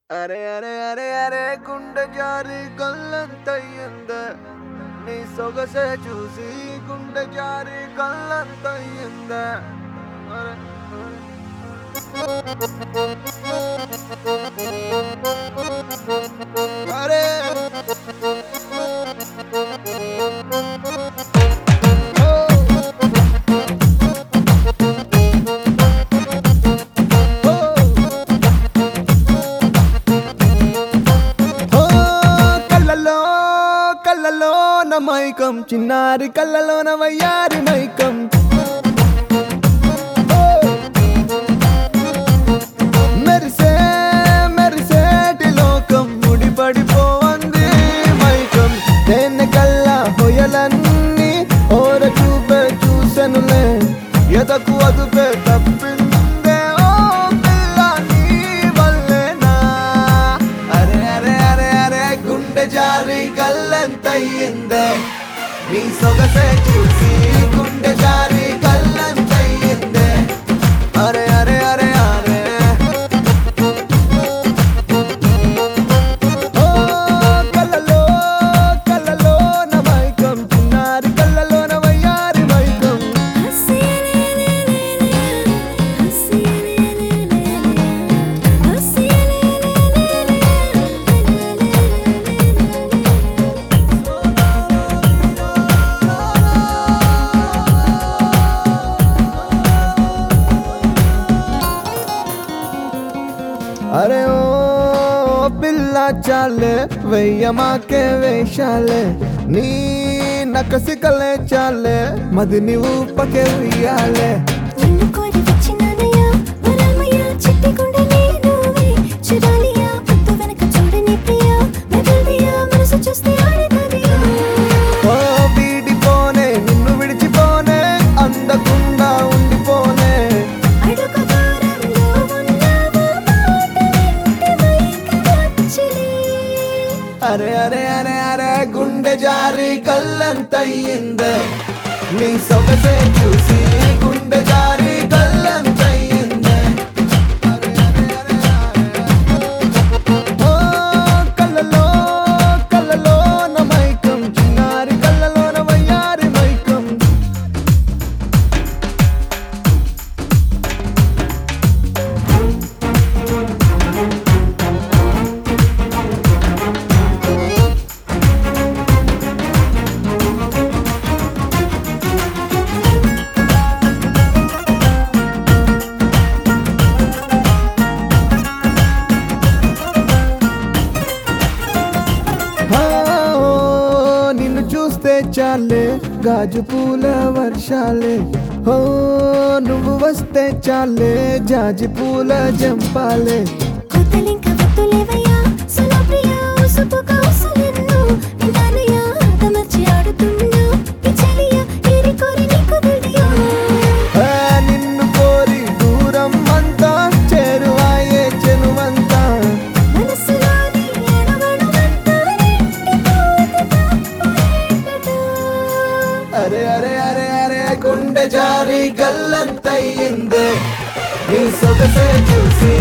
అరే అరే అరే అరే గుండె జారి కళ్ళంతయ్యిందే నీ సొగసే చూసి గుండె జారి కళ్ళంతయ్యిందే అరే అరే కళ్ళలోన మైకం చిన్నారి కళ్ళలోన వయ్యారి మైకం మెరిసే మెరిసేటి లోకం ముడిపడిపోంది మైకం దేన్ని కల్లా హొయలన్నీ ఓర చూపే చూసెనులే ఎదకు అదుపే తప్పిందే ఓ పిల్ల నీ వల్లేనా అరే అరే అరే అరే గుండె జారి కళ్ళంతయ్యిందే నీ సొగసే చూసి గుండె జారి కళ్ళంతయ్యిందే అరే అరే అరే అరే ఓ కళ్ళలో కళ్ళలోన మైకం చిన్నారి కళ్ళలోన వయ్యారి మైకం అరే ఓ పిల్ల చాలే వెయ్యమాకే వేషాలే నీ నకసికలే చాలే మది నీవు పకే ఉయ్యాలే నిన్ను కోరి వచ్చినానయ్యా వరామయ్యా చిట్టి గుండెని నువ్వే చూడాలియా పొద్దు వెనక చూడని ప్రియా మెదల్దియా మనసు చూస్తే ఆడతాదియా ఓ వీడిపోనే నిన్ను విడిచిపోనే అందకుండా ఉండిపోనే అడుగు దూరంలో ఉన్నావా మాట వింటే మైకమొచ్చిలే అరే అరే అరే అరే గుండె జారి కళ్ళంతయ్యిందే నీ సొగసే చూసి గుండె జారి కళ్ళంతయ్యిందే అరే అరే అరే అరే ఓ కళ్ళలో కళ్ళలోన మైకం చిన్నారి కళ్ళలోన వయ్యారి మైకం నిన్ను చూస్తే చాలే గాజు పూల వర్షాలే ఓ నువ్వు వస్తే చాలే జాజి పూల జంపాలే కొత్తలింక వత్తులేవయ్యా సలా ప్రియా ఉసుపు కౌసలెన్ను వింటానయ్యా ఆటమర్చి ఆడుతున్నా పిచ్చలియా ఏరి కోరి నీకు దిడియా ఆ, నిన్ను కోరి దూరం అంతా చేరువాయే చెనువంతా మనసులోని అణువణువంతా నిండిపోతే తప్పేంటటా అరే అరే అరే అరే గుండె జారి గల్లంతయ్యిందే నీ సొగసే చూసి